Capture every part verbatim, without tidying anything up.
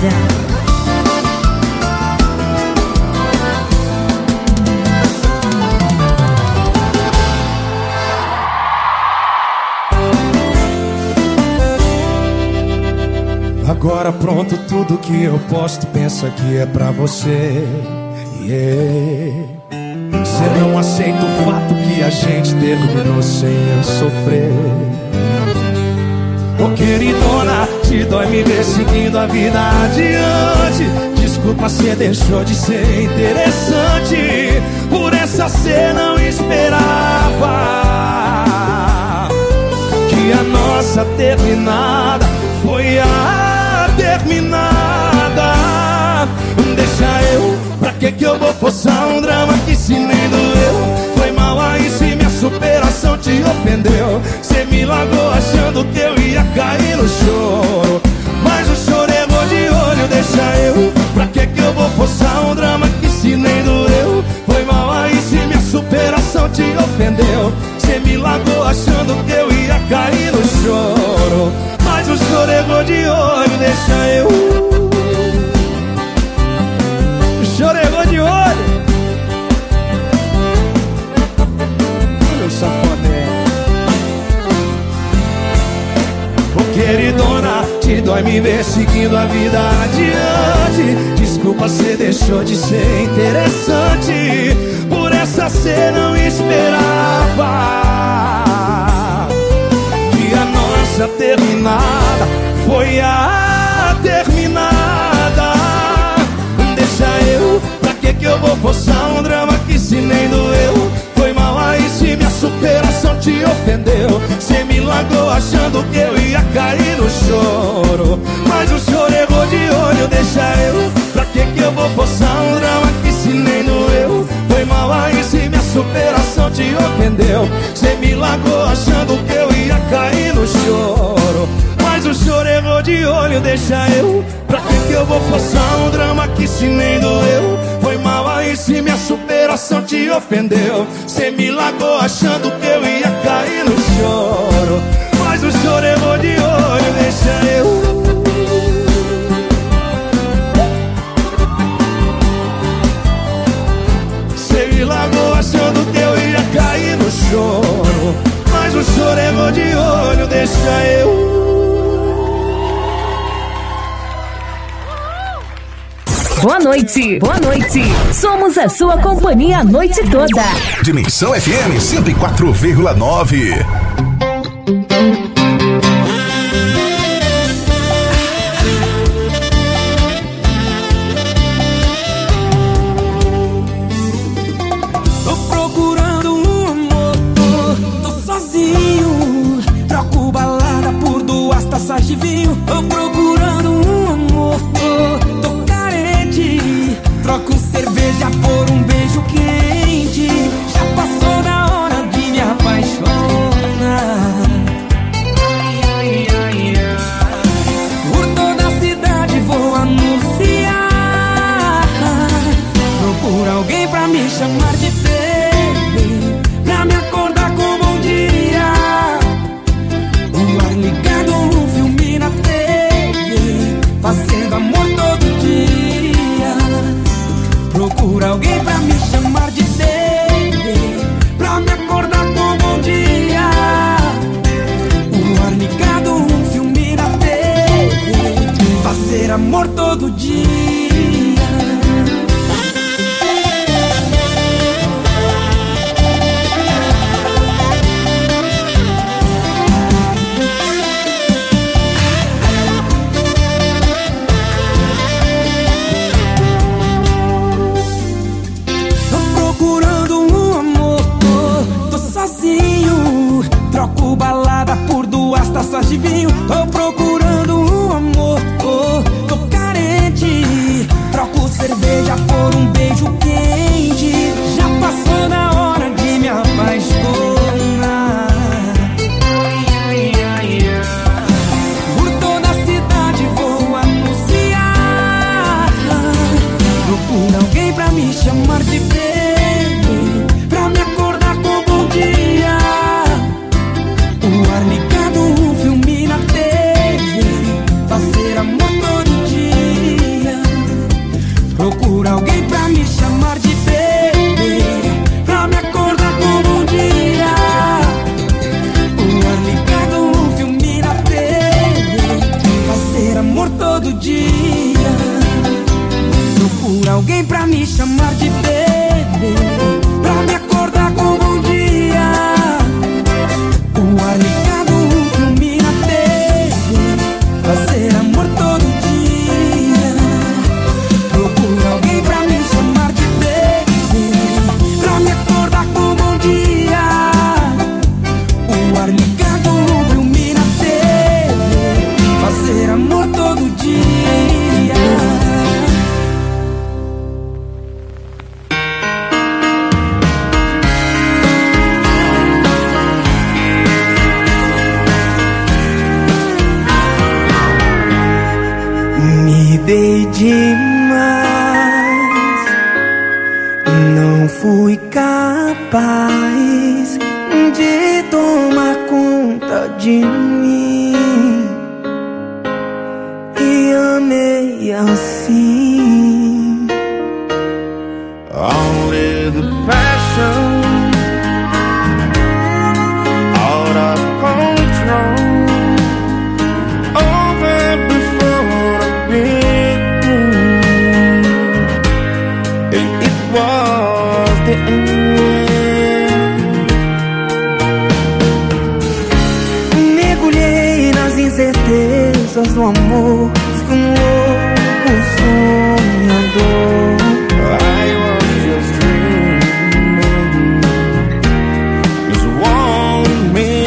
Agora pronto, tudo que eu posto, pensa que é pra você. Yeah. Cê não aceita o fato que a gente terminou sem eu sofrer. Ô queridona, te dói me ver seguindo a vida adiante. Desculpa, cê deixou de ser interessante. Por essa cê não esperava que a nossa terminada foi a terminada. Deixa eu, pra que que eu vou forçar um drama que se nem doeu? Foi mal aí se minha superação te ofendeu. Cê me largou achando que eu ia cair no choro, mas o choro errou de olho. Deixa eu, pra que que eu vou forçar um drama que se nem doeu? Foi mal aí se minha superação te ofendeu. Cê me largou achando que eu ia cair no choro, mas o choro errou de olho. Deixa eu, o choro errou de olho. Olha o safadão. Ô queridona, te dói me ver seguindo a vida adiante. Desculpa, cê deixou de ser interessante. Por essa cê não esperava que a nossa terminada foi a terminada. Deixa eu, pra que que eu vou forçar um drama que se nem doeu? Foi mal aí se minha superação te ofendeu. Cê me largou achando que eu ia cair no choro, mas o choro errou de olho. Deixa eu, pra que que eu vou forçar um drama que se nem doeu? Foi mal aí se minha superação te ofendeu. Cê me largou achando que eu ia cair no choro, mas o choro errou de olho. Deixa eu, pra que que eu vou forçar um drama que se nem doeu? Foi mal aí se minha superação te ofendeu. Cê me largou achando que eu ia cair no choro, mas o choro errou de olho. Deixa eu, cê me largou achando que eu ia cair no choro, mas o choro errou de olho. Deixa eu. Boa noite, boa noite. Somos a sua companhia a noite toda. Dimensão F M cento e quatro vírgula nove. Tô procurando um amor, tô, tô sozinho. Troco balada por duas taças de vinho. Tô procurando um amor, tô, tô troco cerveja por um beijo quente. Já passou da hora de me apaixonar. Por toda a cidade vou anunciar. Procuro alguém pra me chamar de baby, pra me acordar com bom dia. O ar ligado, um filme na T V, fazendo amor todo dia. Procura alguém pra me chamar de baby, pra me acordar com bom dia. O ar ligado, um filme na T V, fazer amor todo dia. Troco balada por duas taças de vinho. Tô procurando um amor, tô, tô carente. Troco cerveja por um beijo quente. Já passou da hora de me apaixonar. Por toda a cidade vou anunciar. Procura alguém pra me chamar de baby, pra me acordar com bom dia. O ar ligado, um filme na T V, fazer amor todo dia. dia. Procura alguém pra me chamar de bebê, pra me acordar com bom dia. O ar ligado, um filme na T V, fazer amor todo dia. Procura alguém pra me chamar de bebê, pra me acordar com bom dia. O ar ligado, um filme na T V, fazer amor todo dia. Me dei demais, não fui capaz de tomar conta de mim e amei assim. Only the passion, out of control, over before a big moon, and it was the end. Mergulhei nas incertezas do amor, fui um louco sonhador. I was just dreaming, just want me.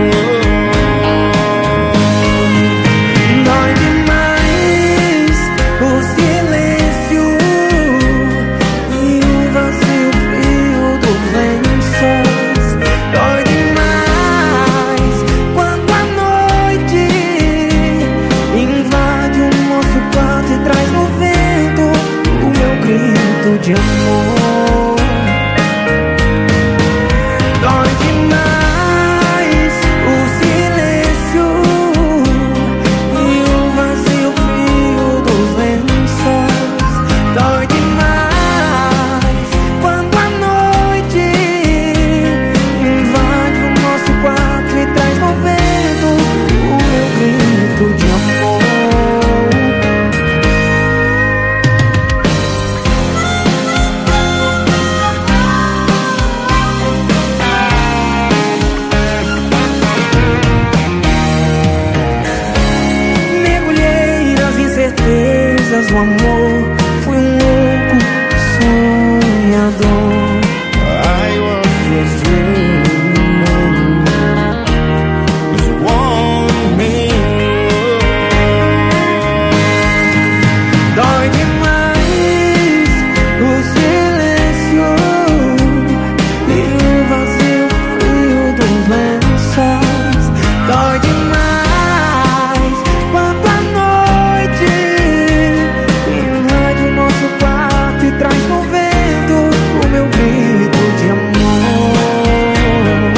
Dói demais o silêncio e o vazio frio dos lençóis. Dói demais quando a noite invade o nosso quarto e traz no vento o meu grito de amor. Dói demais o silêncio e o vazio frio dos lençóis. Dói demais quando a noite invade o nosso quarto e traz no vento o meu grito de amor. Mergulhei nas incertezas do amor, fui um louco sonhador. I was just dreaming, just want me. Dói demais o silêncio e o vazio frio dos lençóis. Dói demais quando a noite invade o nosso quarto e traz no vento o meu grito de amor.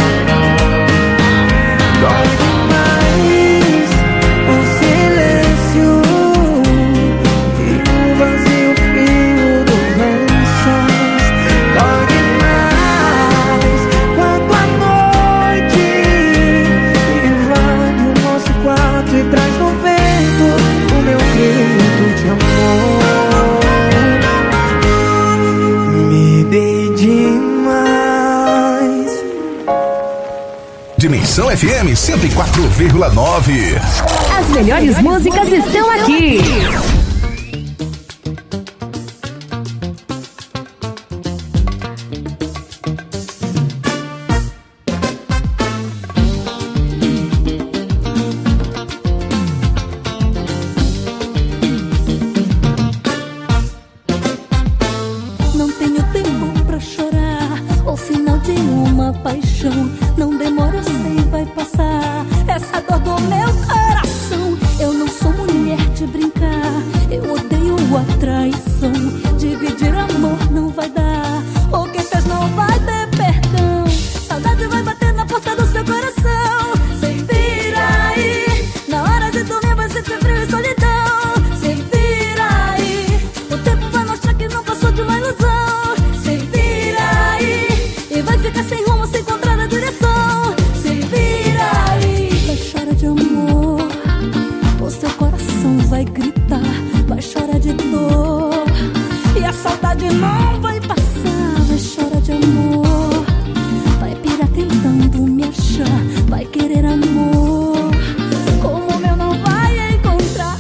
Dói demais o silêncio e o vazio frio dos lençóis. Dói demais quando a noite invade o nosso quarto e traz no vento o meu grito de amor. Me dei demais. Dimensão F M cento e quatro vírgula nove. As melhores músicas estão aqui. Não tenho tempo pra chorar, o final de uma paixão. Não demora, eu sei, vai passar essa dor do meu coração. Eu não sou mulher de brincar, vai chorar de dor. E a saudade não vai passar, vai chorar de amor. Vai pirar tentando me achar, vai querer amor como o meu não vai encontrar.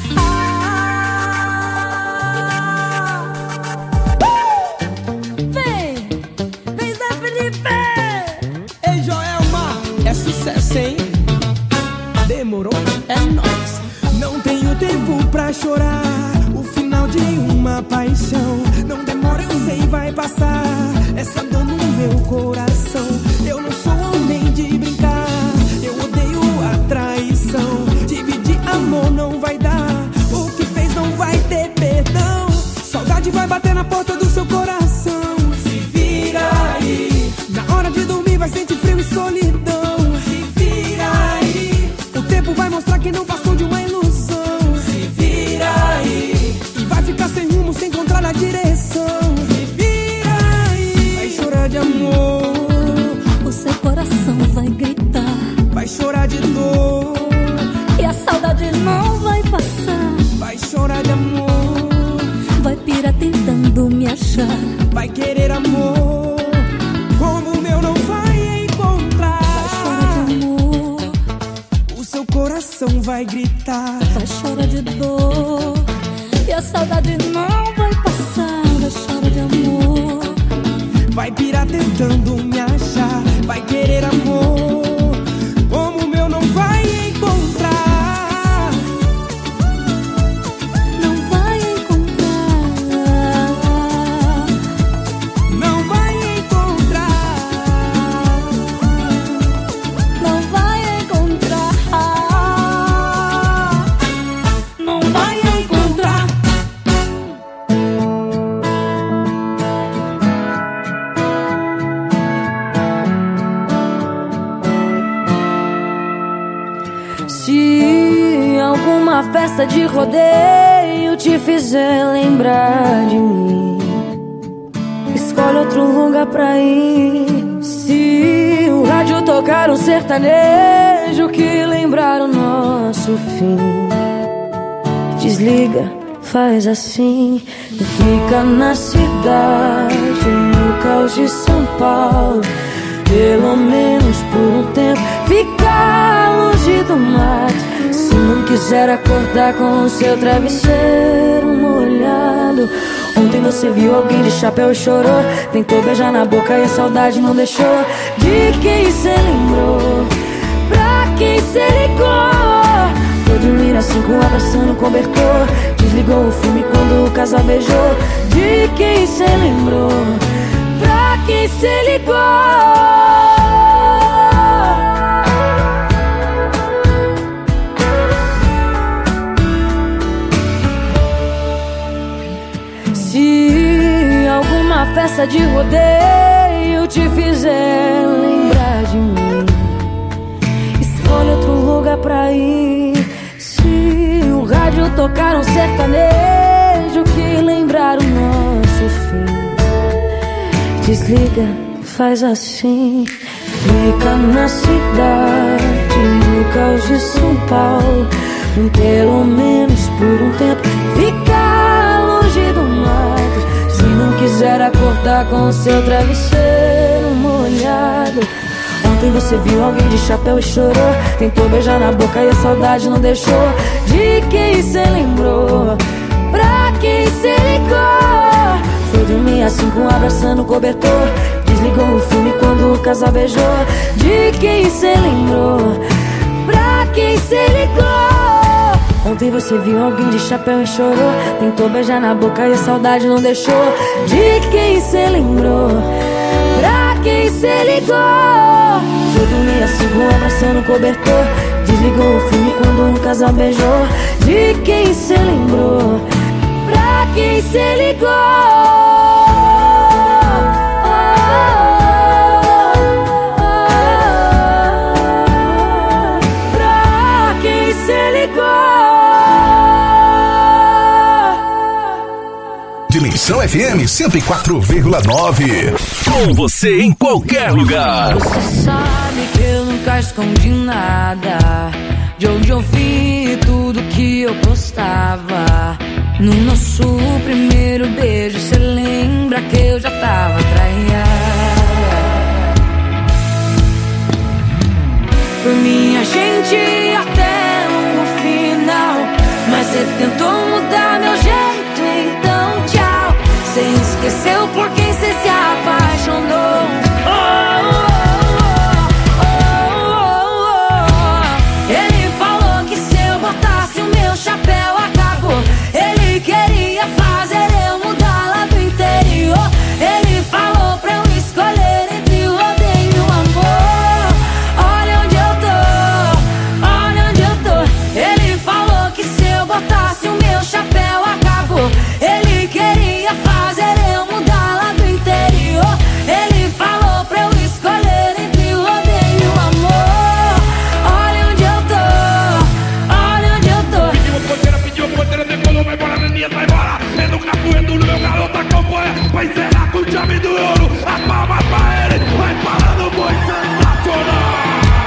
Vem, vem Zé Felipe. Ei, Joelma, é sucesso, hein? Demorou? É nóis. Não tenho tempo pra chorar o final de uma paixão. Não demora, eu sei, vai passar essa dor no meu coração. Eu não sou homem de brincar, eu odeio a traição. Dividir amor não vai dar, o que fez não vai ter perdão. Saudade vai bater na porta do seu coração. Se vira aí, na hora de dormir vai sentir frio e solidão. Se vira aí, o tempo vai mostrar que não passou de uma ilusão. Se vira aí, e vai ficar sem rumo, sem encontrar a direção. Se vira aí, vai chorar de amor, O seu coração vai gritar, vai chorar de dor, e a saudade não vai passar. vai chorar de amor, Vai pirar tentando me achar, vai querer amor como o meu não vai encontrar. vai chorar de amor, O seu coração vai gritar, vai chorar de dor. E a saudade não vai passar, vai chorar de amor. vai pirar tentando me achar, vai querer amor como o meu não vai encontrar. Não vai encontrar, Não vai encontrar, não vai encontrar, não vai encontrar. Se alguma festa de rodeio te fizer lembrar de mim, escolhe outro lugar pra ir. Se o rádio tocar um sertanejo que lembrar o nosso fim, desliga, faz assim. Fica na cidade, no caos de São Paulo, pelo menos por um tempo. Fica longe do mato, se não quiser acordar com o seu travesseiro molhado. Ontem você viu alguém de chapéu e chorou, tentou beijar na boca e a saudade não deixou. De quem cê lembrou? Pra quem cê ligou? Foi dormir assim com abraçando o cobertor, desligou o filme quando o casal beijou. De quem cê lembrou? Pra quem cê ligou? Se alguma festa de rodeio te fizer lembrar de mim, escolhe outro lugar pra ir. Se o rádio tocar um sertanejo que lembrar o nosso fim, desliga, faz assim. Fica na cidade, no caos de São Paulo, pelo menos por um tempo. Fica longe do mato, se não quiser acordar com o seu travesseiro molhado. Ontem você viu alguém de chapéu e chorou, tentou beijar na boca e a saudade não deixou. De quem cê lembrou? Pra quem cê ligou? Foi dormir assim com abraçando o cobertor, desligou o filme quando o casal beijou. De quem cê lembrou? Pra quem cê ligou? Ontem você viu alguém de chapéu e chorou, tentou beijar na boca e a saudade não deixou. De quem cê lembrou? Pra quem cê ligou? Foi dormir assim com abraçando o cobertor, desligou o filme quando um casal beijou. De quem cê lembrou? Pra quem cê ligou? Dimensão F M cento e quatro vírgula nove. Com você em qualquer lugar. Você sabe que eu nunca escondi nada, de onde eu vim, tudo que eu postava. No nosso primeiro beijo, cê lembra que eu já tava traída? Por minha gente até o final, mas cê tentou mudar meu jeito, então tchau. Cê esqueceu por quem cê se apaixonou. Oh, oh, oh, oh, oh. Ele falou que se eu botasse o meu chapéu acabou. Ele queria fazer eu mudar lá do interior. Ele falou pra eu escolher entre o odeio e o amor. Olha onde eu tô, olha onde eu tô. Ele falou que se eu botasse o meu chapéu acabou. Ele queria fazer eu mudar lá do interior. Ele falou pra eu escolher entre o odeio e o amor. Olha onde eu tô, olha onde eu tô. Pediu porteira, pediu porteira, decolou, vai embora, menina, vai embora. É no capoeiro, no meu garoto acompanha. Vai encerrar com o chave do ouro. As palmas pra ele, vai falando, foi sensacional.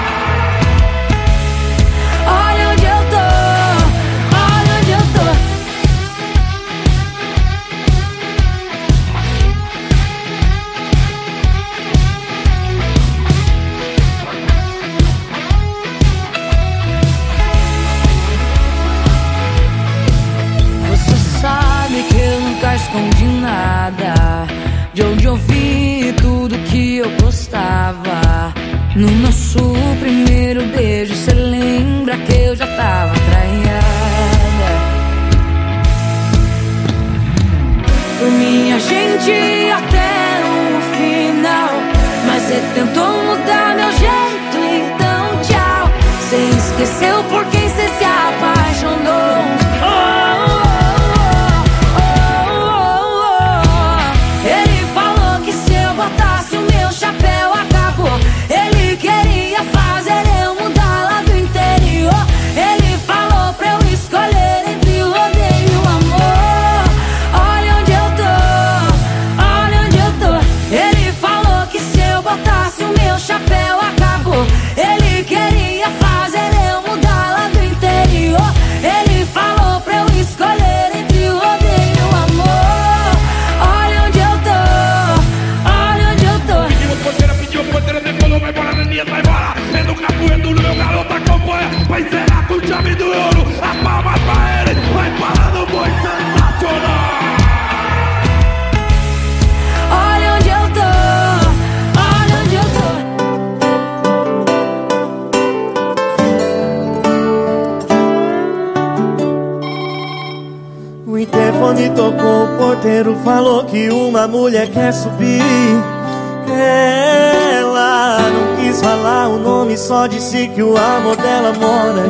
Olha onde eu tô, olha onde eu tô. Você sabe que eu nunca escondi nada, de onde eu vi tudo que eu gostava. No nosso primeiro beijo, cê lembra que eu já tava traída? Por minha gente até o final, mas cê tentou mudar meu jeito, então tchau. Cê esqueceu por quem cê se apaixonou. Oh, oh, oh, oh, oh. Ele falou que se eu botasse o meu chapéu acabou. Ele queria fazer eu mudar lá do interior. Ele falou pra eu escolher entre o odeio e o amor. Olha onde eu tô, olha onde eu tô. Ele falou que se eu botasse o meu chapéu acabou. Ele queria fazer eu mudar lá do interior. Ele falou pra eu escolher entre o odeio e o amor. Olha onde eu tô, olha onde eu tô. Pediu porteira, pediu porteira, decolou, vai embora, menina, vai embora. É no capoeiro, no meu garoto acompanha. Vai encerrar com o chave do ouro. As palmas pra ele, vai falando, foi sensacional. Olha onde eu tô, olha onde eu tô. O interfone tocou, o porteiro falou que uma mulher quer subir. Ela não quis falar o nome, só disse que o amor dela mora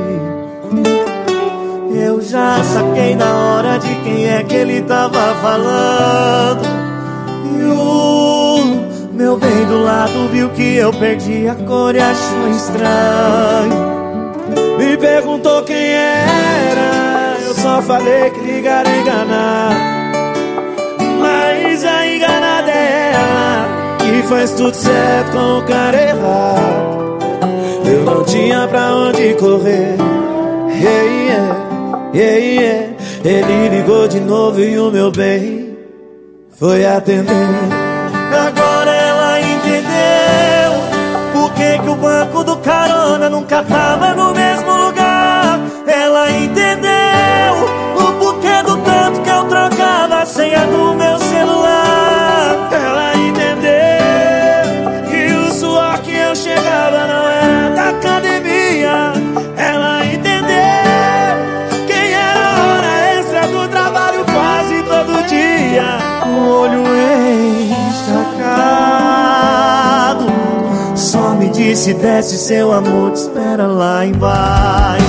aí. Eu já saquei na hora de quem é que ele tava falando. E o meu bem do lado viu que eu perdi a cor e achou estranho. Me perguntou quem era, eu só falei que ligar é enganar. Mas a enganada é ela, que faz tudo certo com o cara errado. Eu não tinha pra onde correr. Yeah, yeah, yeah, yeah. Ele ligou de novo e o meu bem foi atender. Agora ela entendeu por que que o banco do carona nunca tava no mesmo lugar. Ela entendeu o porquê do tanto que eu trocava a senha do meu celular. Ela entendeu que o suor que eu chegava não era da academia. Ela entendeu quem era a hora extra do trabalho quase todo dia. O olho encharcado só me disse: desce, seu amor te espera lá embaixo.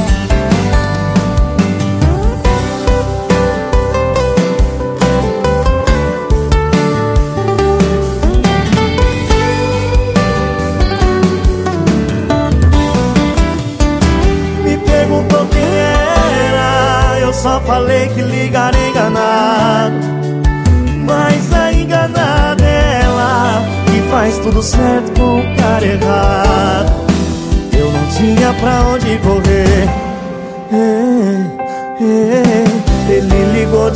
Só falei que ligar enganado, mas a enganada é ela que faz tudo certo com o cara errado. Eu não tinha pra onde correr. É, é, ele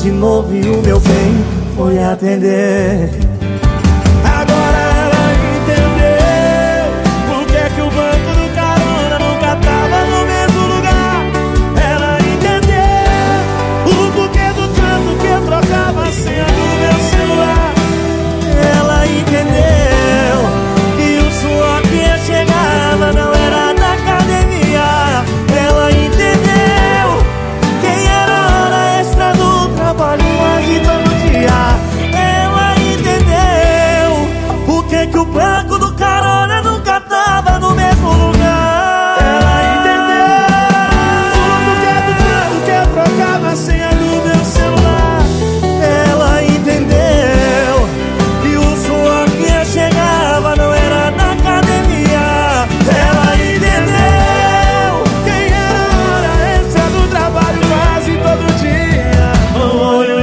de novo e o meu bem foi atender. Agora ela entendeu por que que o banco do carona nunca tava no mesmo lugar. Ela entendeu o porquê do tanto que eu trocava a senha do meu celular. Ela entendeu que o suor que eu chegava não era da academia. Ela entendeu quem era a hora extra do trabalho quase todo dia. Ela entendeu por que que o banco do carona nunca tava no mesmo lugar. Ela entendeu o porquê do tanto que eu trocava a senha do meu celular. Ela entendeu que o suor que eu chegava não era da academia. Ela entendeu quem era a hora extra do trabalho quase todo dia. O olho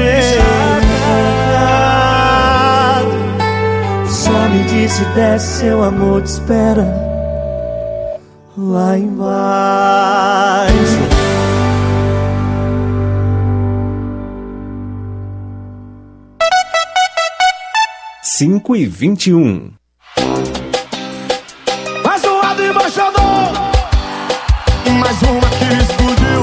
encharcado só me disse: desce, seu amor te espera lá embaixo. cinco e vinte e um. Mais um lado embaixador, mais uma que explodiu.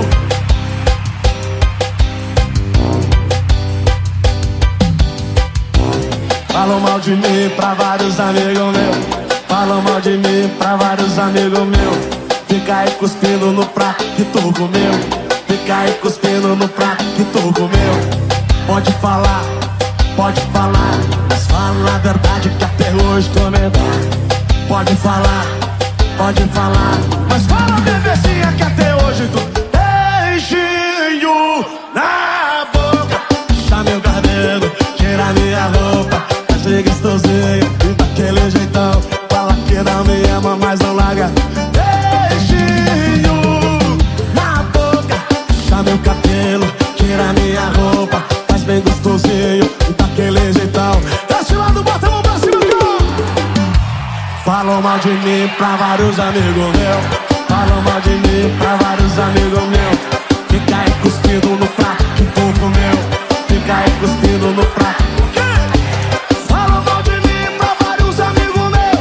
Falam mal de mim pra vários amigos meus. Falam mal de mim pra vários amigos meus. Fica aí cuspindo no prato que tu comeu. Fica aí cuspindo no prato que tu comeu. Pode falar, pode falar, mas fala a verdade que até hoje tô medado. Pode falar, pode falar, mas fala, bebezinha, que até hoje tu beijinho na boca. Puxa meu cabelo, tira minha roupa, faz bem gostosinho e daquele jeitão. Fala que não me ama, mas não larga. Beijinho na boca, puxa meu cabelo, tira minha roupa, faz bem gostosinho e daquele jeitão. Desse lado, bota a mão pra cima, cara. Falam mal de mim pra vários amigos meus. Falam mal de mim pra vários amigos meus. Fica aí cuspindo no prato que tu comeu. Fica aí cuspindo no prato. Falam mal de mim pra vários amigos meus.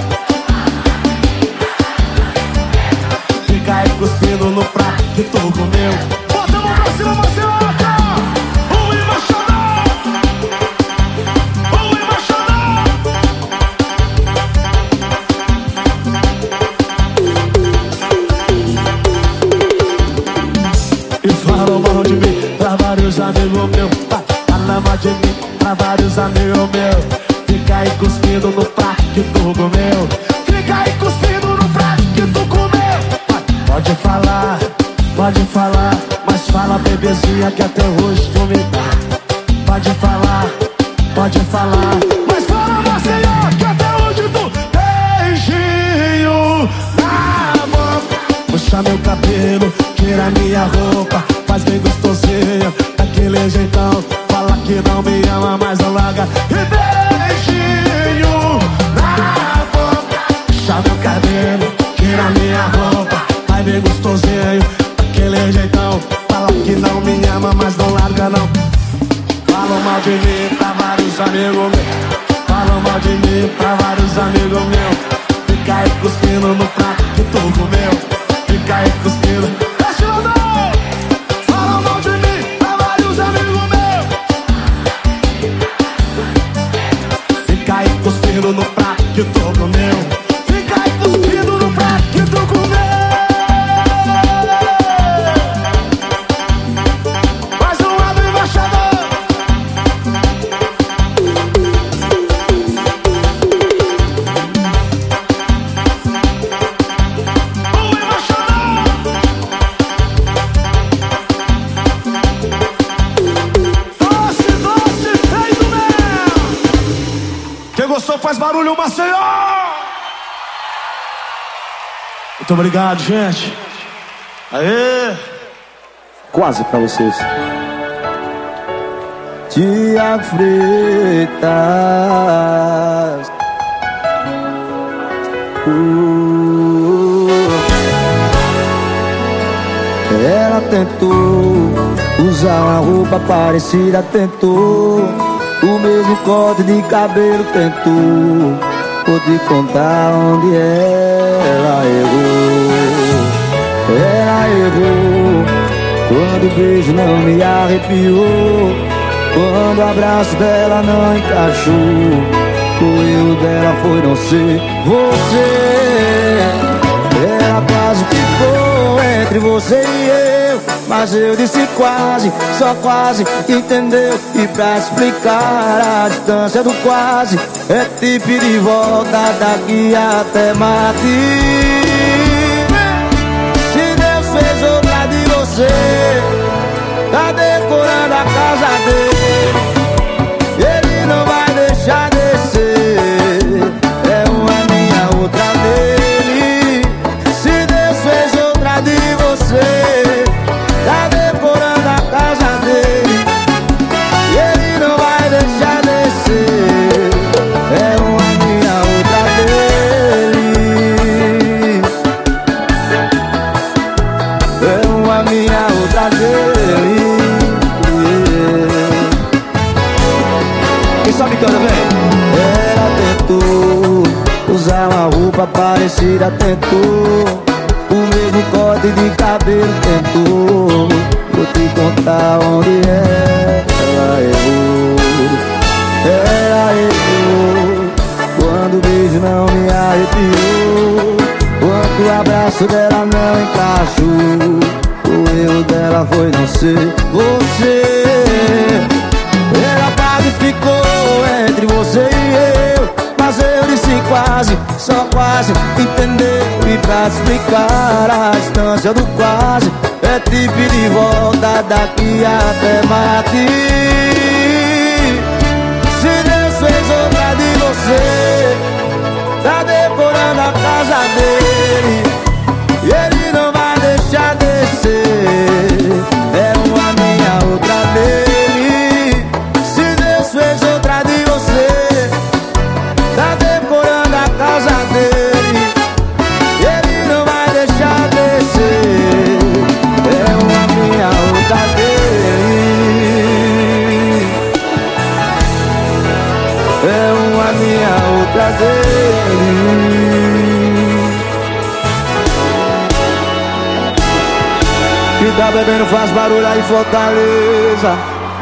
Fica aí cuspindo no prato que tu comeu. Bota a mão pra cima, Marcelo. Falam mal de mim pra vários amigos meus. Fala mal de mim pra vários amigos meus. Fica aí cuspindo no prato que tu comeu. Fica aí cuspindo no prato que tu comeu. Pode falar, pode falar, mas fala, bebezinha, que até hoje tu me dá. Pode falar, pode falar, mas fala, Maceió, que até hoje tu beijinho na boca. Puxa meu cabelo, tira minha roupa, faz bem gostosinho, daquele jeitão. Fala que não me ama, mas não larga. E beijinho na boca. Puxa meu cabelo, tira minha roupa, faz bem gostosinho, daquele jeitão. Fala que não me ama, mas não larga não. Falam mal de mim pra vários amigos meus. Falam mal de mim pra vários amigos meus. Fica aí cuspindo no prato que tu comeu. Fica aí cuspindo. Falam mal de mim pra vários amigos meus. Fica aí cuspindo no prato que tu comeu. Fica aí cuspindo no prato que tu comeu. Mais um lado embaixador. Gostou, faz barulho, Maceió! Muito obrigado, gente. Aê! Quase pra vocês. Tiago Freitas. Uh, ela tentou usar uma roupa parecida tentou, o mesmo corte de cabelo tentou. Vou te contar onde ela errou. Ela errou quando o beijo não me arrepiou, quando o abraço dela não encaixou. O erro dela foi não ser você. Ela quase ficou entre você e eu, mas eu disse quase, só quase, entendeu? E pra explicar a distância do quase, é te pedir de volta daqui até Marte. Se Deus fez outra de você, tá decorando a casa dele, ele não vai deixar descer. É uma minha, outra dele. Se Deus fez outra de você, tá decorando a casa dele, e ele não vai deixar descer. É uma minha, outra dele. É uma minha, outra dele. Quem sabe canta, vem. Ela tentou usar uma roupa parecida, tentou, o mesmo corte de cabelo tentou. Vou te contar onde ela errou. Ela errou quando o beijo não me arrepiou, quando o abraço dela não encaixou. O erro dela foi não ser você. Ela quase ficou entre você e eu, mas eu disse quase, só quase, entendeu? E pra explicar a distância do quase, é te pedir de volta daqui até Marte. Se Deus fez outra de você, tá decorando a casa dele, e ele não vai deixar descer. É uma minha, outra dele. Se Deus fez outra de você, tá decorando a casa dele, e ele não vai deixar descer. É uma minha, outra dele. É uma minha, outra dele. Que tá bebendo faz barulho aí, Fortaleza.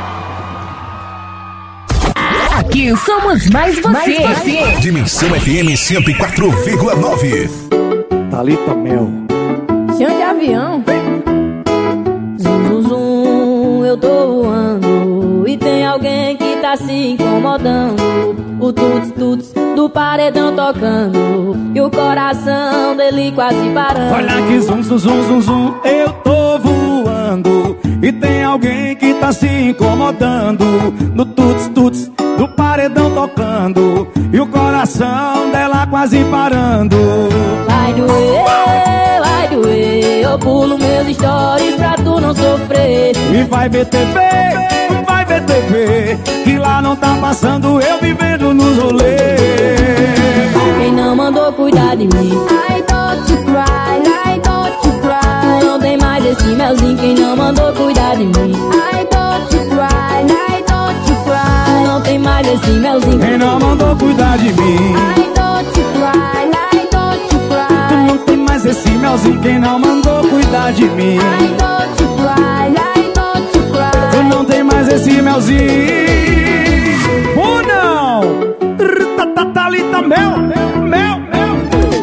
Aqui somos mais você. Mais você. Dimensão F M cento e quatro vírgula nove. Thalita Mel. Chão de avião. Zum, zum, zum, eu tô voando, e tem alguém que tá se incomodando. O tuts, tuts do paredão tocando, e o coração dele quase parando. Olha que zum, zum, zum, zum, zum, eu tô voando, e tem alguém que tá se incomodando. No tuts, tuts do paredão tocando, e o coração dela quase parando. Vai doer, vai doer, eu pulo meus stories pra tu não sofrer. E vai ver T V, vai ver T V, que lá não tá passando eu vivendo nos rolês. Quem não mandou cuidar de mim, I don't you cry, I don't you cry. Tu não tem mais esse melzinho. Quem não mandou cuidar de mim, I don't you cry, I don't you cry. Tu não tem mais esse melzinho. Quem não mandou cuidar de mim, I don't you cry, I don't you cry. tu não tem mais esse melzinho. Quem não mandou cuidar de mim, I don't you cry, I don't you cry. tu não tem mais esse melzinho. Ou não? Thalita Mel, Mel, Mel.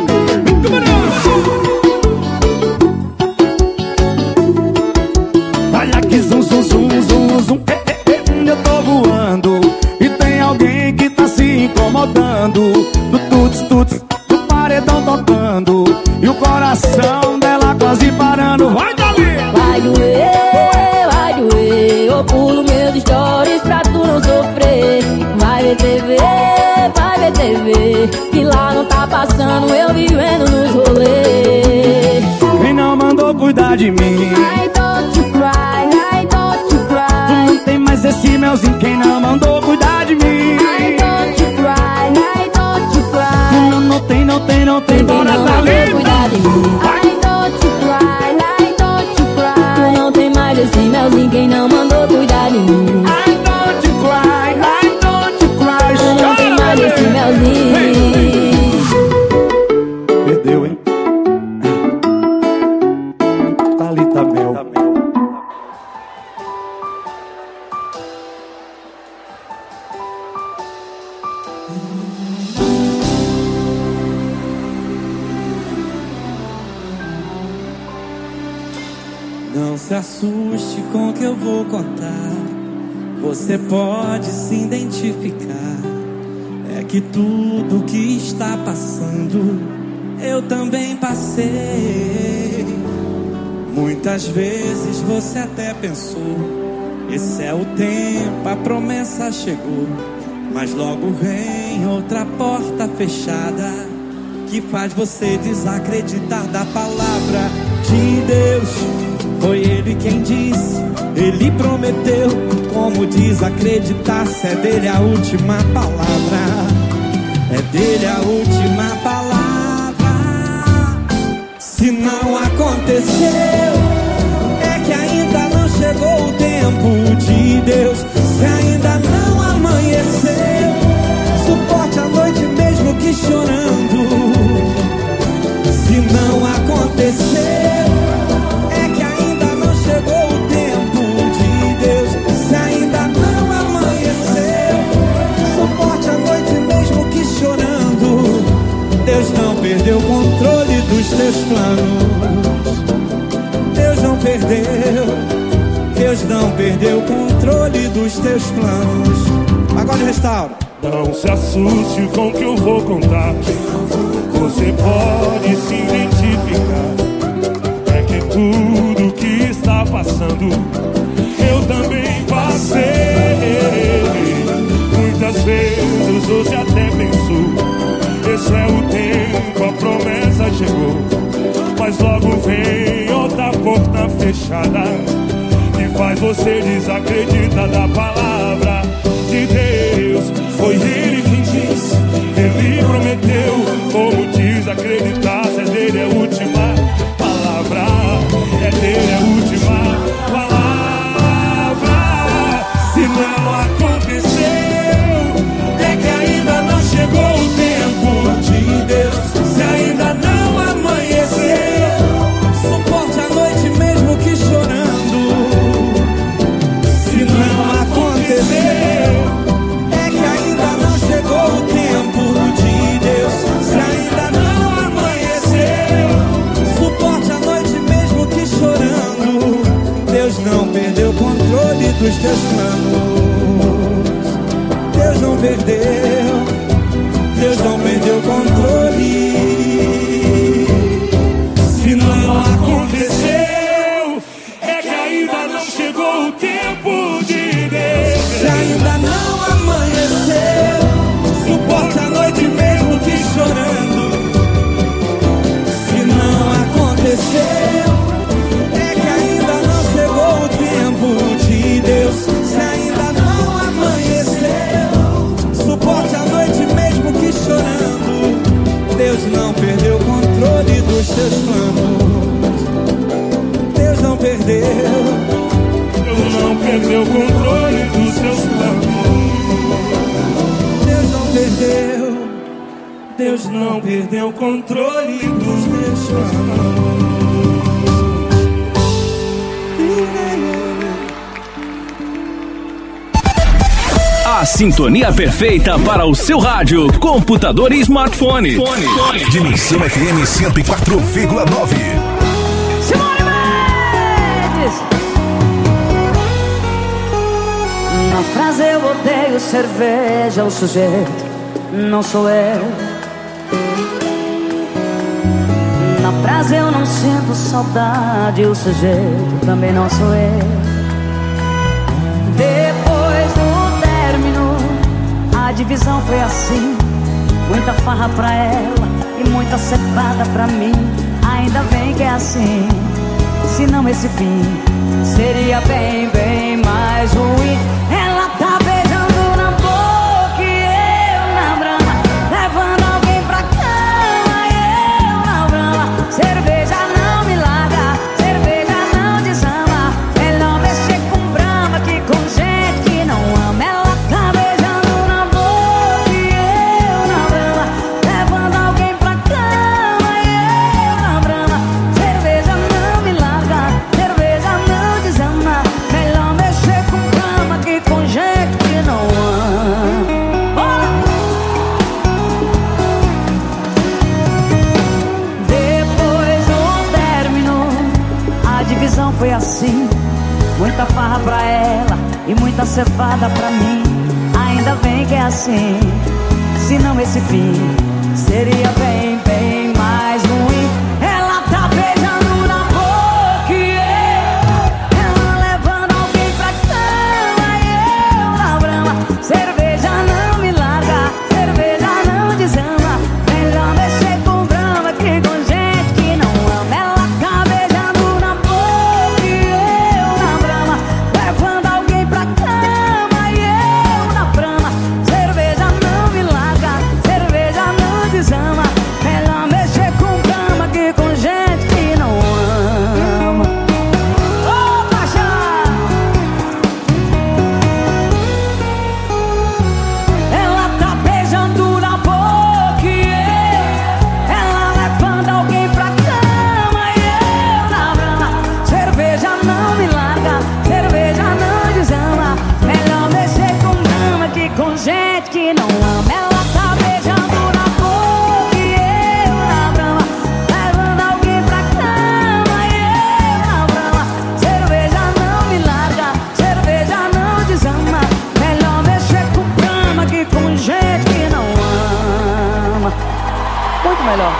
Olha que zum, zum, zum, zum, zum, eh, eh, eh, eu tô voando, e tem alguém que tá se incomodando. Do tuts, tuts, do paredão tocando, e o coração dela quase parando. Vai, Dali! Vai doer, vai doer, eu pulo meus stories pra tu não sofrer. Vai ver T V, vai ver T V, que lá não tá passando eu vivendo nos rolês. Quem não mandou cuidar de mim, I don't you cry, I don't you cry. tu não tem mais esse melzinho. Quem não mandou cuidar de mim, I don't you cry, I don't you cry. tu não, não tem, não tem, não tem. Quem Bora, não mandou Thalita! cuidar de mim, I don't you cry, I don't you cry. Tu não tem mais esse melzinho. Quem não melzinho. I don't cry, I don't cry. Não tem mais esse melzinho. Perdeu, hein? Thalita Mel. Não se assuste com o que eu vou contar. Você pode se identificar. É que tudo que está passando eu também passei. Muitas vezes você até pensou: esse é o tempo, a promessa chegou. Mas logo vem outra porta fechada que faz você desacreditar da palavra de Deus. Foi Ele quem disse, Ele prometeu. Como desacreditar se é dele a última palavra? É dele a última palavra. Se não aconteceu, é que ainda não chegou o tempo de Deus. Se ainda não amanheceu, suporte a noite mesmo que chorando. Se não aconteceu, é que ainda não chegou o tempo de Deus. Se ainda não amanheceu, suporte a noite mesmo que chorando. Deus não perdeu o controle dos teus planos. Deus não perdeu, Deus não perdeu o controle dos teus planos. Agora restaura. Não se assuste com o que eu vou contar. Você pode se identificar. É que tudo que está passando eu também passei. Muitas vezes você até pensou: esse é o tempo, a promessa chegou. Mas logo vem outra porta fechada que faz você desacreditar da palavra de Deus. Foi Ele quem disse, Ele prometeu. Como desacreditar se é dele a última palavra? É dele a última palavra. Se não aconteceu, é que ainda não chegou o tempo de Deus. Se ainda não amanheceu, suporte a noite mesmo que chorando. Se não aconteceu, é que ainda não chegou o tempo de Deus. Se ainda não amanheceu, suporte a noite mesmo que chorando. Deus não perdeu o controle dos teus planos. Deus não perdeu, Deus não perdeu o controle. Se não aconteceu, é que ainda não chegou o tempo de Deus. Se ainda não amanheceu, suporte a noite mesmo que chorando. Se não aconteceu, é que ainda não chegou o tempo de Deus. Se ainda não amanheceu, suporte a noite mesmo que chorando. Deus não perdeu o controle dos teus planos. Deus não perdeu, Deus não perdeu o controle dos seus planos. Deus não perdeu, Deus não perdeu o controle dos meus planos. A sintonia perfeita para o seu rádio, computador e smartphone. Fone. Fone. Dimensão F M cento e quatro vírgula nove. Simone Mendes! Na frase eu odeio cerveja, o sujeito não sou eu. Na frase eu não sinto saudade, o sujeito também não sou eu. Depois do término, a divisão foi assim: muita farra pra ela e muita cevada pra mim. Ainda bem que é assim, senão esse fim seria bem, bem mais ruim. Ela tá beijando na boca e eu na brama, levando alguém pra cama e eu na brama. Cerveja não me larga, cerveja não desama. Melhor mexer com brama que com gente. gente que não ama. Depois do término, a divisão foi assim: muita farra pra ela e muita cevada pra mim. Ainda bem que é assim, senão esse fim seria bem, bem mais ruim. Ela tá beijando na boca e eu, ela levando alguém pra cama e eu na brama. Cerveja não me larga, cerveja não desama. Melhor mexer com brama que com gente que não ama. Ela tá beijando na boca e eu na brama, levando alguém pra cama e eu na brama. Cerveja não me larga, cerveja não desama. Melhor mexer com brama que com gente que não ama. Ô, paixão! Ela tá beijando na boca e eu, ela levando alguém pra cama e eu na brama. Cerveja não me larga, cerveja não desama. Melhor mexer com brama que com gente que não ama. Ela tá beijando na boca e eu na brama, levando alguém pra cama e eu na brama. Cerveja não me larga, cerveja não desama. Melhor mexer com brama que com gente que não ama. Muito melhor.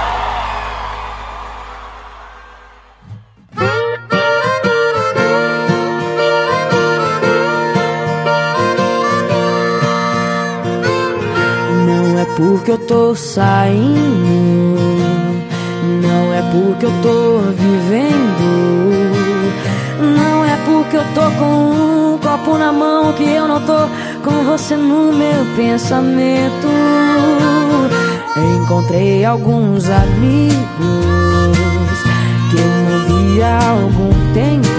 Não é porque eu tô saindo, não é porque eu tô vivendo, não é porque eu tô com um copo na mão que eu não tô com você no meu pensamento. Encontrei alguns amigos que eu não vi há algum tempo.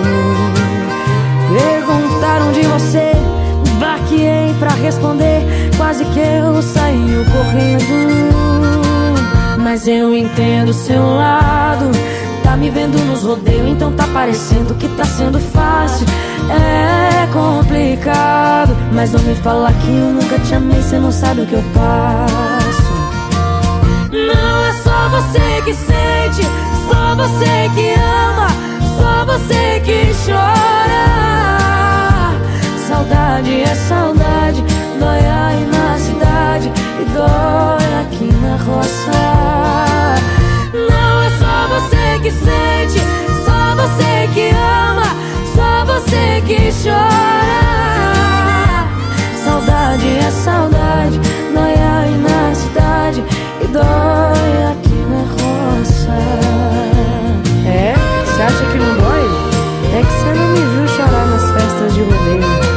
Perguntaram de você, vaqueei pra responder, quase que eu saí correndo. Mas eu entendo o seu lado, tá me vendo nos rodeios, então tá parecendo que tá sendo fácil. É complicado, mas não me fala que eu nunca te amei, cê não sabe o que eu passo. Não é só você que sente, só você que ama, só você que chora. Saudade é saudade, dói aí na cidade e dói aqui na roça. Não é só você que sente, só você que ama, só você que chora. Saudade é saudade, dói aí na cidade e dói aqui na roça. É? Você acha que não dói? É que você não me viu chorar nas festas de rodeio.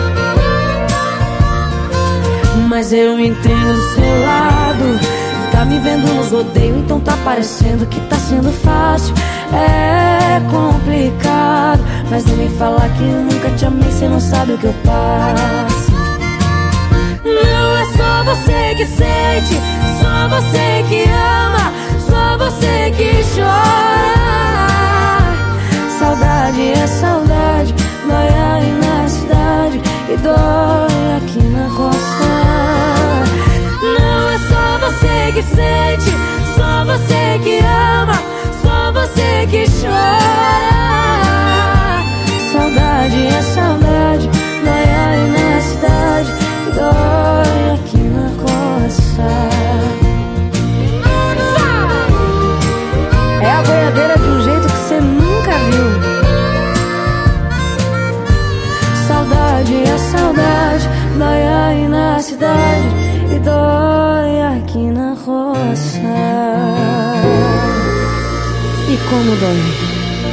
Mas eu entendo do seu lado, tá me vendo nos rodeios, então tá parecendo que tá sendo fácil. É complicado, mas não me fala que eu nunca te amei, cê não sabe o que eu passo. Não é só você que sente, só você que ama, só você que chora. Saudade é saudade, dói aí na cidade e dói aqui na roça. Não é só você que sente, só você que ama, só você que chora. Saudade é saudade, dói aí na cidade e dói aqui na roça. É a boiadeira de um jeito que você nunca viu. Saudade é saudade, dói aí na cidade e dói aqui na roça. E como dói.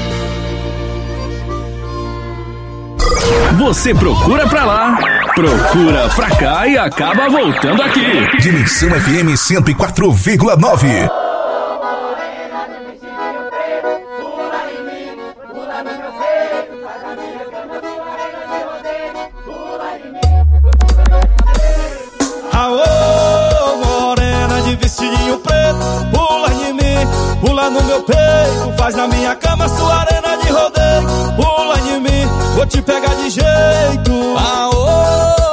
Você procura pra lá, procura pra cá e acaba voltando aqui. Dimensão F M cento e quatro vírgula nove. Pula no meu peito, faz na minha cama sua arena de rodeio. Pula em mim, vou te pegar de jeito. Aô,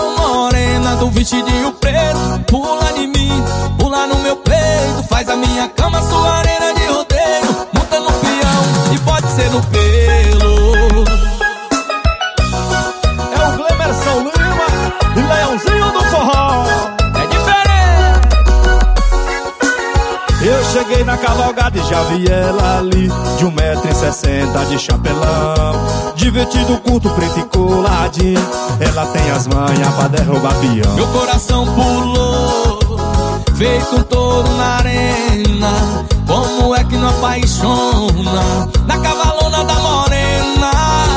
Leãozinho do forró. É diferente. Eu cheguei na cavalgada e já vi ela ali, de um metro e sessenta de chapelão, de vestido curto, preto e coladinho. Ela tem as manhas pra derrubar peão. Meu coração pulou, feito um touro na arena. Como é que não apaixona na cavalona da morena?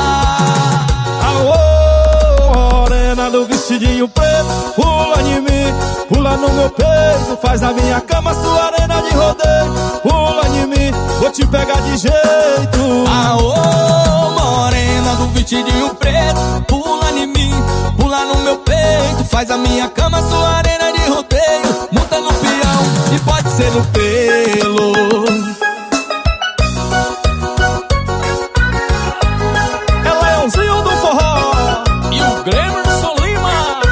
Aô, morena do vestidinho preto, pula em mim, pula no meu peito, faz a minha cama sua arena de rodeio. Pula em mim, vou te pegar de jeito. Aô, morena do vestidinho preto, pula em mim, pula no meu peito, faz a minha cama sua arena de rodeio. Monta no peão e pode ser no pelo. É Leãozinho do forró e o Glemerson Lima.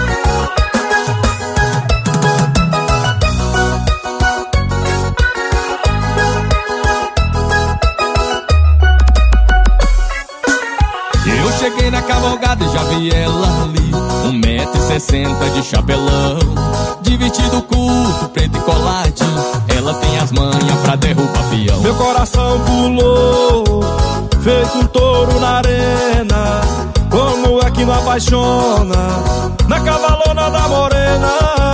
Eu cheguei na cavalgada e já vi ela ali, um metro e sessenta de chapelão, de vestido curto, preto e coladinho. Ela tem as manhas pra derrubar peão. Meu coração pulou, feito um touro na arena. Como é que não apaixona na cavalona da morena?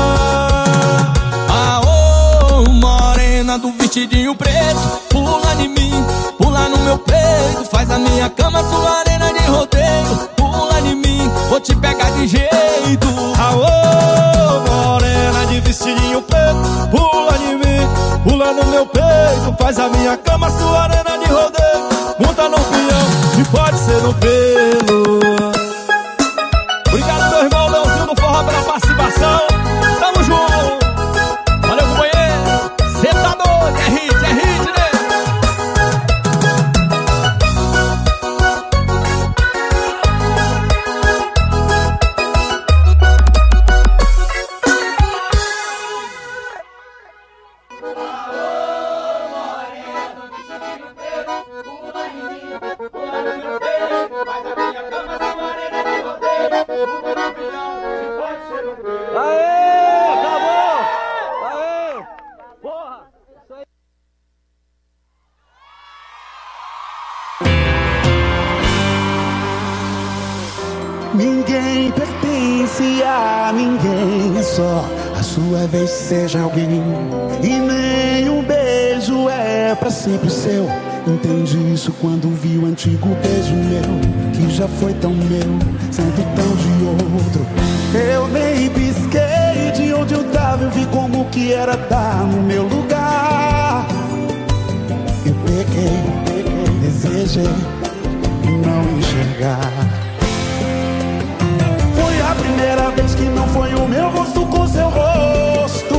Aô, morena do vestidinho preto, pula em mim, pula no meu peito, faz a minha cama sua arena de rodeio. Pula em mim, vou te pegar de jeito. Aô, morena de vestidinho preto, pula em mim, pula no meu peito, faz a minha cama sua arena de rodeio. Monta no peão e pode ser no pelo. Obrigado, meu irmão Leãozinho do forró, pela participação. Tamo junto. Valeu, companheiro. Cê tá doido, é hit, é hit, né? Ninguém pertence a ninguém, é só a sua vez, seja alguém. E nenhum beijo é pra sempre seu. Entendi isso quando vi o antigo beijo meu, que já foi tão meu, sendo tão de outro. Eu nem pisquei de onde eu tava, eu vi como que era dar no meu lugar. Eu peguei, peguei, desejei não enxergar. Foi a primeira vez que não foi o meu rosto com seu rosto.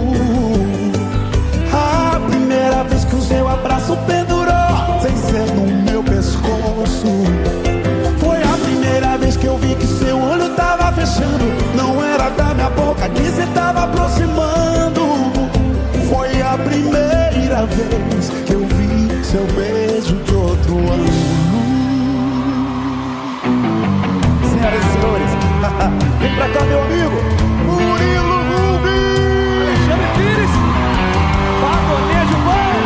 A primeira vez que o seu abraço pendurou sem ser no meu pescoço. Foi a primeira vez que eu vi que seu olho tava fechando, não era da minha boca que cê tava aproximando. Foi a primeira vez que eu vi seu beijo de outro ângulo. Senhoras e senhores, vem pra cá, meu amigo Murilo Rubens, Alexandre Pires, Pagonejo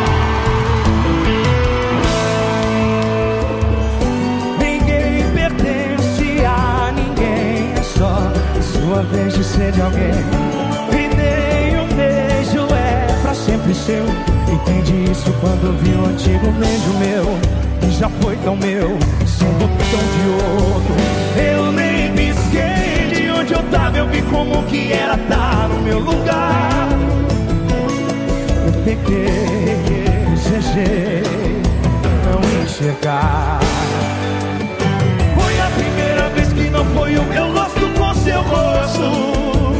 bom. Ninguém pertence a ninguém, é só a sua vez de ser de alguém. E nem um beijo é pra sempre seu. Entendi isso quando vi o antigo beijo meu, que já foi tão meu, sendo tão de outro. Eu nem pisquei de onde eu tava, eu vi como que era estar no meu lugar. Eu peguei, desejei não enxergar. Foi a primeira vez que não foi o meu rosto com seu rosto.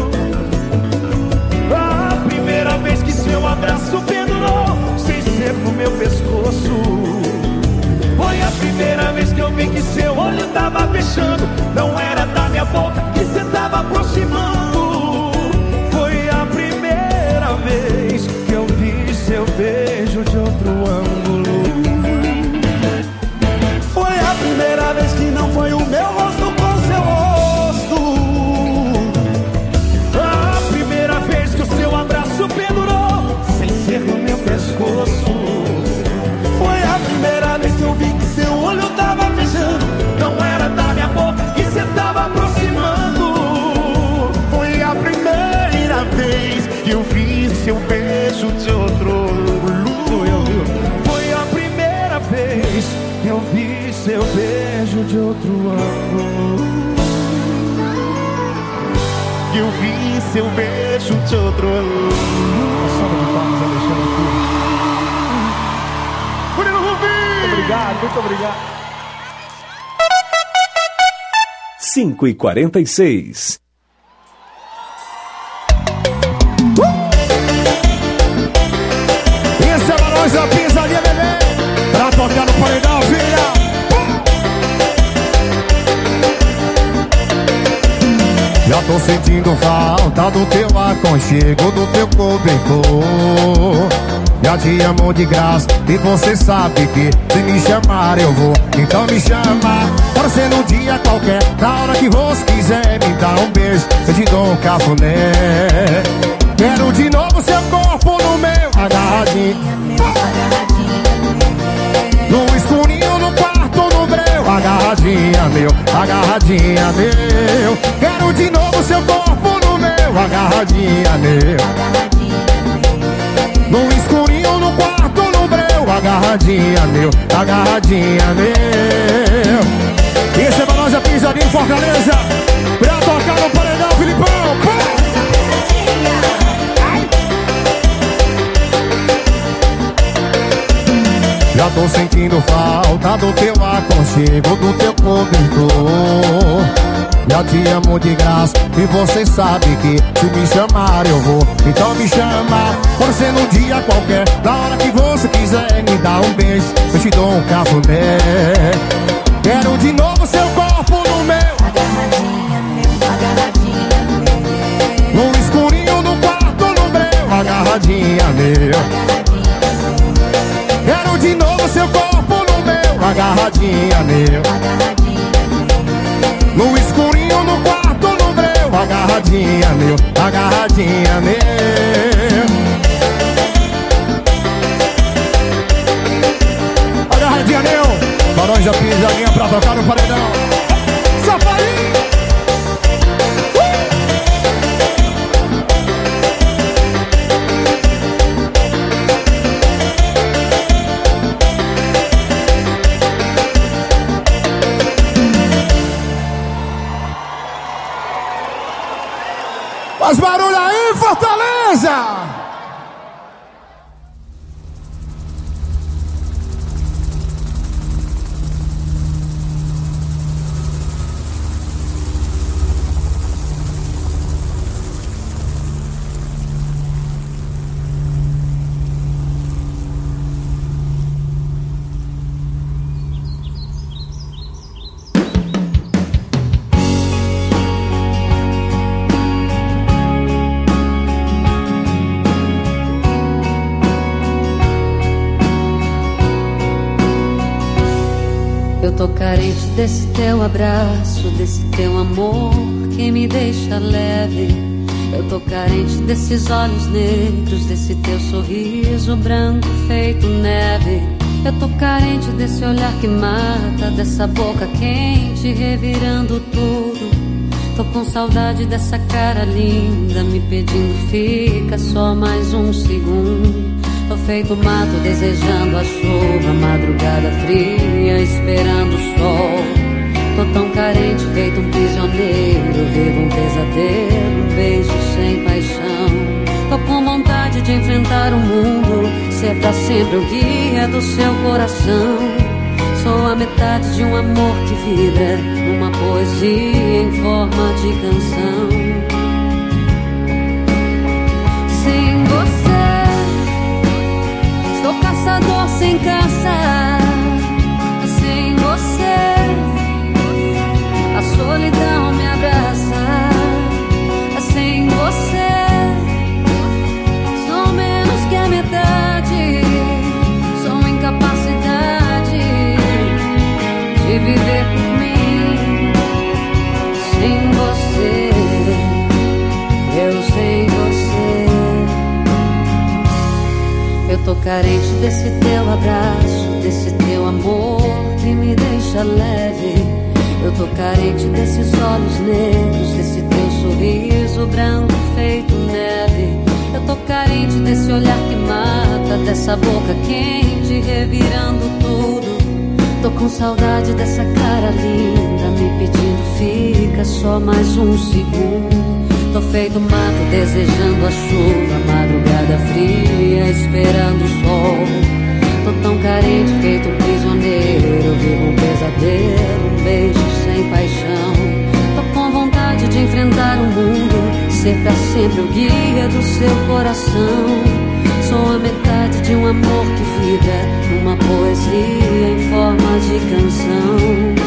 A primeira vez que seu abraço pendurou sem ser no meu pescoço. Foi a primeira vez que eu vi que seu olho tava fechando, não era da minha boca que cê tava aproximando. Foi a primeira vez que eu vi seu beijo de outro ângulo. Foi a primeira vez que não foi o meu rosto com seu rosto. seu beijo de outro. Foi a primeira vez que eu vi seu beijo de outro ângulo. Que eu vi seu beijo de outro ângulo. Muito obrigado, muito obrigado. cinco e quarenta e seis. Isso é pra nós, a pisadinha, bebê. Pra tocar no paredão, filha. Já tô sentindo falta do teu aconchego, do teu cobertor. Já te amo de graça e você sabe que se me chamar eu vou. Então me chama, pode ser num dia qualquer, na hora que você quiser me dar um beijo, eu te dou um cafuné. Quero de novo seu corpo no meu, agarradinho, no escurinho, no quarto, no breu, agarradinha meu, agarradinha meu. Quero de novo seu corpo no meu, agarradinha meu, no escurinho, no quarto, no breu, agarradinha meu, agarradinha meu. Isso é pra nós, a pisadinha em Fortaleza. Pra tocar no paredão, Filipão. Já tô sentindo falta do teu aconchego, do teu cobertor. Já te amo de graça e você sabe que se me chamar eu vou. Então me chama, pode ser num dia qualquer, na hora que você quiser me dar um beijo, eu te dou um cafuné. Quero de novo seu corpo no meu, agarradinha meu, agarradinha meu, no escurinho, no quarto, no breu, agarradinha meu. Quero de novo seu corpo no meu, agarradinha meu, no escurinho, no quarto, no breu, agarradinha meu, agarradinha meu. Agarradinha meu, Barões da Pisadinha pra tocar no paredão. Safarinho. Faz barulho aí, Fortaleza! Eu tô carente desse teu abraço, desse teu amor que me deixa leve. Eu tô carente desses olhos negros, desse teu sorriso branco feito neve. Eu tô carente desse olhar que mata, dessa boca quente revirando tudo. Tô com saudade dessa cara linda me pedindo fica só mais um segundo. Tô feito mato desejando a chuva, madrugada fria esperando o sol. Tô tão carente feito um prisioneiro, vivo um pesadelo, um beijo sem paixão. Tô com vontade de enfrentar o mundo, ser pra sempre o guia do seu coração. Sou a metade de um amor que vibra, uma poesia em forma de canção. Sem você sou caçador sem caça, sem você a solidão me abraça. Sem você sou menos que a metade, sou incapacidade de viver por mim. Sem você, eu sem você. Eu tô carente desse teu abraço, desse teu amor que me deixa leve. Eu tô carente desses olhos negros, desse teu sorriso branco feito neve. Eu tô carente desse olhar que mata, dessa boca quente revirando tudo. Tô com saudade dessa cara linda me pedindo fica só mais um segundo. Tô feito mato desejando a chuva, madrugada fria esperando o sol. Tô tão carente feito um prisioneiro, vivo um pesadelo, um beijo sem paixão. Tô com vontade de enfrentar o mundo, ser pra sempre o guia do seu coração. Sou a metade de um amor que vibra numa poesia em forma de canção.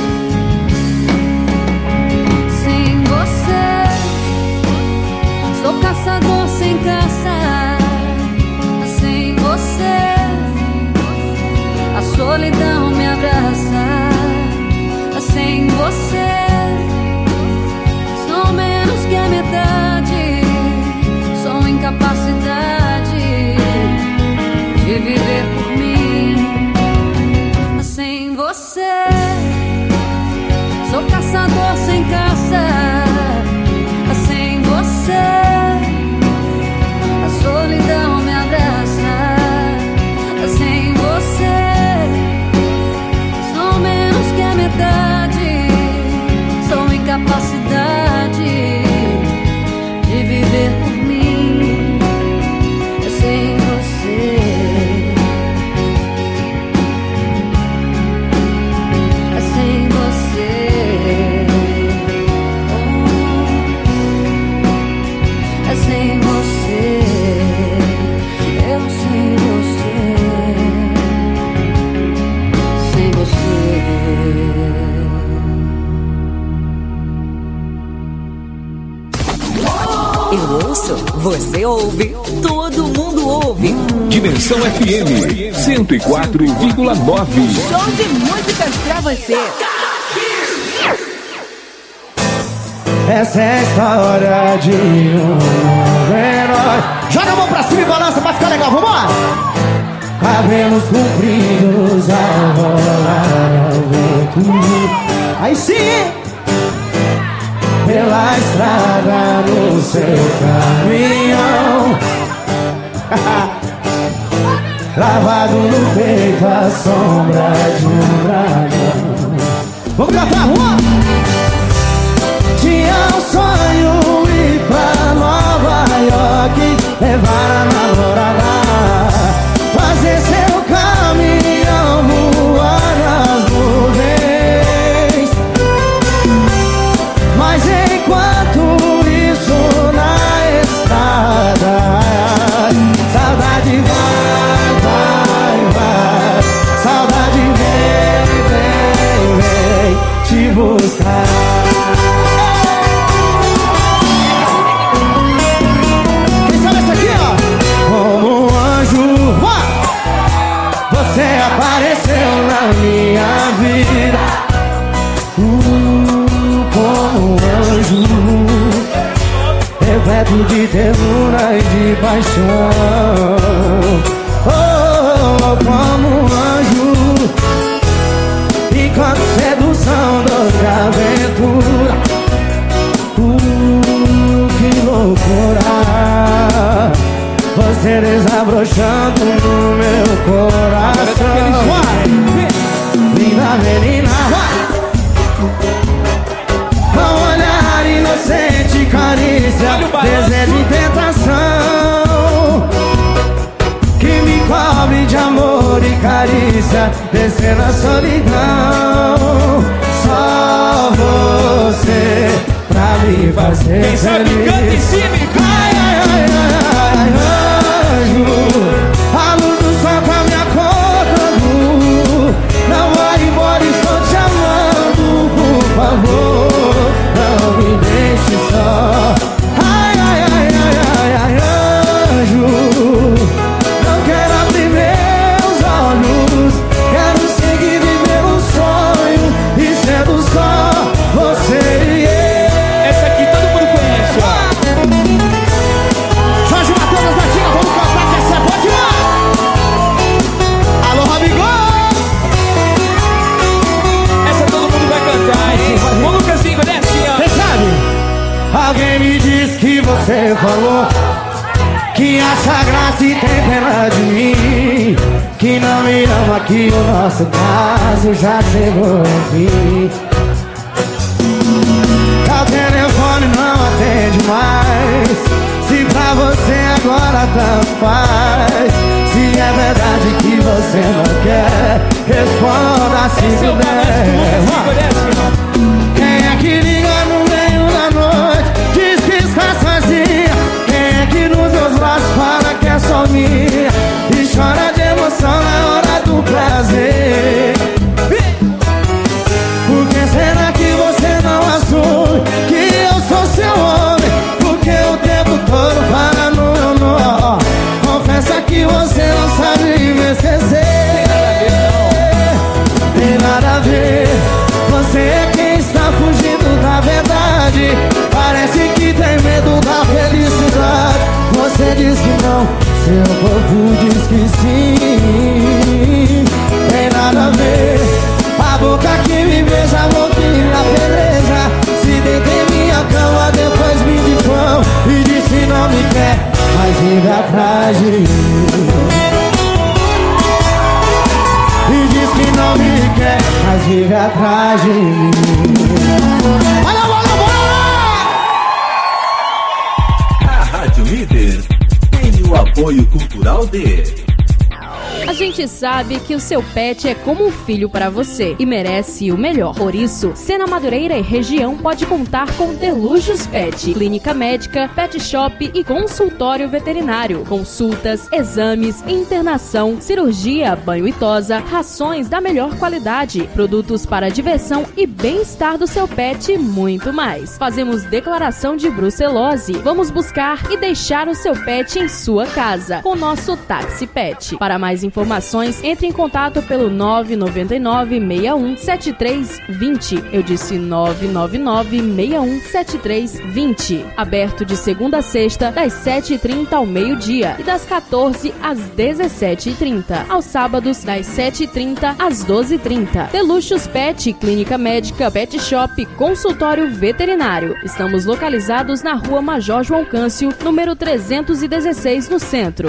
Sem você, sou caçador sem caça. Sem você, a solidão me abraça. Sem você, sou menos que a metade. Sou incapacidade de viver por mim. Sem você, sou caçador sem caça. Sem você, a solidão me abraça. Sem você, sou menos que a metade. Sou incapacidade de viver por mim. Sem você, sem você, oh, sem você, eu sem você, sem você. Eu ouço, você ouve, todo mundo ouve. Dimensão F M cento e quatro vírgula nove. Show de músicas pra você. Essa é a história de um herói. Joga a mão pra cima e balança pra ficar legal, vambora! Cabelos compridos ao rolar ao vento. Aí sim! Pela estrada no seu caminhão. Gravado no peito a sombra de um dragão. Vamos cantar, rua! Tinha um sonho ir pra Nova York, levar a namorada, fazer seu caminhão voar nas nuvens. Mas enquanto isso na estrada, saudade vai, vai, vai. Saudade vem, vem, vem te buscar. Quem sabe essa aqui, ó? Como um anjo, você apareceu na minha vida. Uh, como um anjo, repleto de ternura e de paixão. Oh, como um anjo, enquanto sedução, doce aventura. Uh, que loucura, você desabrochando no meu coração. Linda menina, com olhar inocente, carícia, desejo e tentação, que me cobre de amor e carícia, descer na solidão. Só você pra me fazer Quem sabe feliz. canta em cima e Ai, ai, ai, ai, ai, anjo, a luz do sol com a minha cor da luz. Não vai embora, estou te amando, por favor, não me deixe só. Ai, ai, ai, ai, ai, ai, anjo, não quero abrir meus olhos, quero seguir viver um sonho e sendo só você e eu. Essa aqui todo mundo conhece, ó. Jorge Matheus, Natinha, vamos cantar que essa é boa demais. Alô, Robigol! Essa todo mundo vai cantar, hein? Ô, Lucasinho, desce, ó. Quem sabe? Alguém me disse que você falou que acha graça e tem pena de mim, que não me ama, que o nosso caso já chegou ao fim. Tá o telefone não atende mais, se pra você agora tanto faz. Se é verdade que você não quer, responda se puder. Quem é que liga no meio da noite, diz que está sozinha? Quem é que nos seus braços fala que é só minha e chora de emoção na hora do prazer? Por que será que você não assume que eu sou seu homem? Porque o tempo todo fala no meu nome. Confessa que você não sabe me esquecer. Tem nada a ver, você é quem está fugindo da verdade. Parece que tem medo da felicidade. Você diz que não, seu corpo diz que sim. Tem nada a ver, a boca que me beija, a boca que me apedreja. Se deita em minha cama, depois me difama e diz que não me quer, mas vive atrás de mim. E diz que não me quer, mas vive atrás de mim. Olha, olha, olha! A Rádio Líder tem o apoio cultural de... A gente sabe que o seu pet é como um filho para você e merece o melhor. Por isso, Sena Madureira e região pode contar com Delujos Pet, clínica médica, pet shop e consultório veterinário. Consultas, exames, internação, cirurgia, banho e tosa, rações da melhor qualidade, produtos para diversão e bem-estar do seu pet e muito mais. Fazemos declaração de brucelose. Vamos buscar e deixar o seu pet em sua casa com nosso táxi pet. Para mais informações, Informações, entre em contato pelo nove nove nove, seis um sete três dois zero. Eu disse nove nove nove, seis um sete três dois zero. Aberto de segunda a sexta, das sete e trinta ao meio-dia e das quatorze às dezessete e trinta. Aos sábados, das sete e trinta às doze e trinta. Deluxos Pet, clínica médica, pet shop, consultório veterinário. Estamos localizados na rua Major João Câncio, número trezentos e dezesseis, no centro.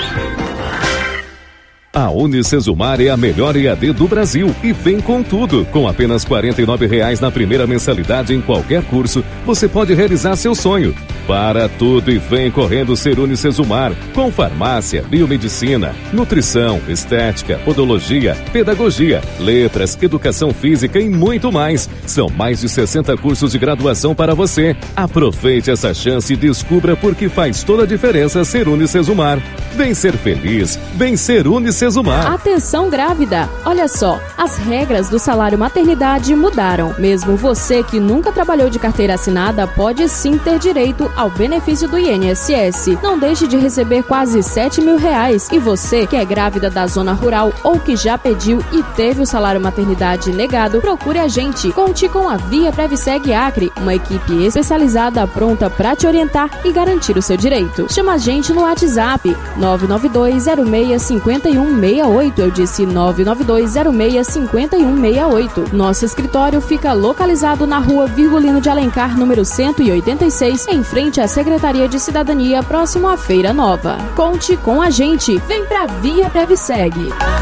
A Unicesumar é a melhor E A D do Brasil e vem com tudo. Com apenas quarenta e nove reais na primeira mensalidade em qualquer curso, você pode realizar seu sonho. Para tudo e vem correndo ser Unicesumar, com farmácia, biomedicina, nutrição, estética, podologia, pedagogia, letras, educação física e muito mais. São mais de sessenta cursos de graduação para você. Aproveite essa chance e descubra por que faz toda a diferença ser Unicesumar. Vem ser feliz, vem ser Unicesumar. Atenção grávida! Olha só, as regras do salário maternidade mudaram. Mesmo você que nunca trabalhou de carteira assinada pode sim ter direito ao benefício do I N S S. Não deixe de receber quase sete mil reais. E você que é grávida da zona rural ou que já pediu e teve o salário maternidade negado, procure a gente. Conte com a Via Previseg Acre, uma equipe especializada pronta para te orientar e garantir o seu direito. Chama a gente no WhatsApp nove nove dois zero seis cinco um seis oito. Eu disse nove nove dois zero seis cinco um seis oito. Nosso escritório fica localizado na rua Virgulino de Alencar, número cento e oitenta e seis, em frente à Secretaria de Cidadania, próximo à Feira Nova. Conte com a gente. Vem pra Via Previseg.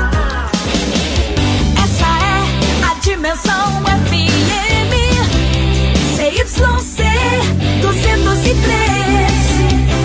Essa é a Dimensão F M C Y C duzentos e três.